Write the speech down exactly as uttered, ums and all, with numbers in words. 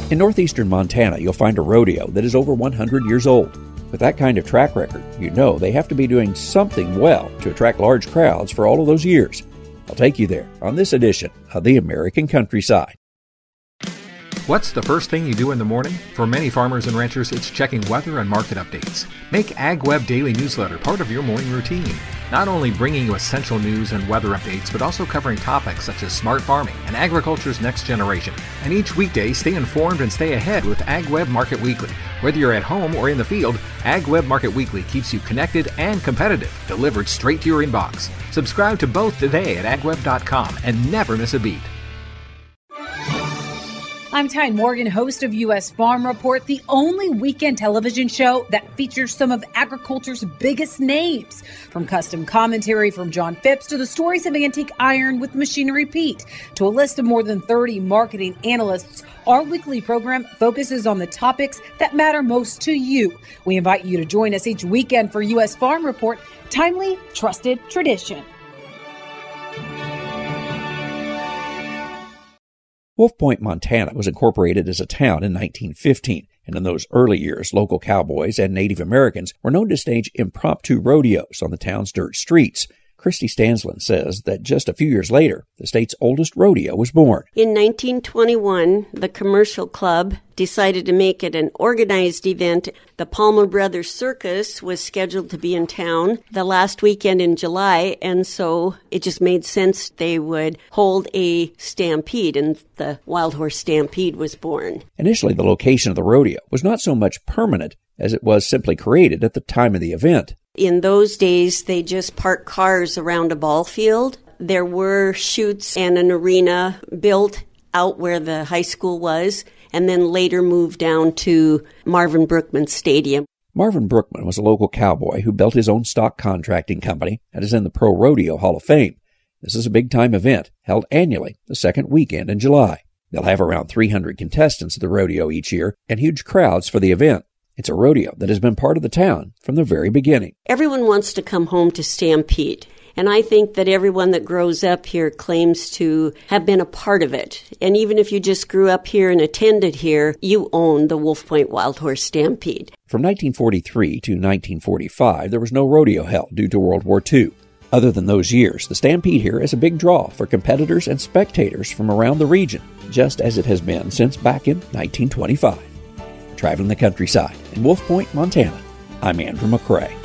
In northeastern Montana, you'll find a rodeo that is over one hundred years old. With that kind of track record, you know they have to be doing something well to attract large crowds for all of those years. I'll take you there on this edition of the American Countryside. What's the first thing you do in the morning? For many farmers and ranchers, it's checking weather and market updates. Make AgWeb Daily Newsletter part of your morning routine. Not only bringing you essential news and weather updates, but also covering topics such as smart farming and agriculture's next generation. And each weekday, stay informed and stay ahead with AgWeb Market Weekly. Whether you're at home or in the field, AgWeb Market Weekly keeps you connected and competitive, delivered straight to your inbox. Subscribe to both today at ag web dot com and never miss a beat. I'm Ty Morgan, host of U S Farm Report, the only weekend television show that features some of agriculture's biggest names. From custom commentary from John Phipps to the stories of Antique Iron with Machinery Pete to a list of more than thirty marketing analysts, our weekly program focuses on the topics that matter most to you. We invite you to join us each weekend for U S Farm Report, timely, trusted tradition. Wolf Point, Montana was incorporated as a town in nineteen fifteen, and in those early years, local cowboys and Native Americans were known to stage impromptu rodeos on the town's dirt streets. Christy Stanslin says that just a few years later, the state's oldest rodeo was born. In nineteen twenty-one, the Commercial Club decided to make it an organized event. The Palmer Brothers Circus was scheduled to be in town the last weekend in July, and so it just made sense they would hold a stampede, and the Wild Horse Stampede was born. Initially, the location of the rodeo was not so much permanent as it was simply created at the time of the event. In those days, they just parked cars around a ball field. There were chutes and an arena built out where the high school was, and then later moved down to Marvin Brookman Stadium. Marvin Brookman was a local cowboy who built his own stock contracting company and is in the Pro Rodeo Hall of Fame. This is a big-time event held annually the second weekend in July. They'll have around three hundred contestants at the rodeo each year and huge crowds for the event. It's a rodeo that has been part of the town from the very beginning. Everyone wants to come home to Stampede, and I think that everyone that grows up here claims to have been a part of it. And even if you just grew up here and attended here, you own the Wolf Point Wild Horse Stampede. From nineteen forty-three to nineteen forty-five, there was no rodeo held due to World War Two. Other than those years, the Stampede here is a big draw for competitors and spectators from around the region, just as it has been since back in nineteen twenty-five. Traveling the countryside in Wolf Point, Montana, I'm Andrew McCrae.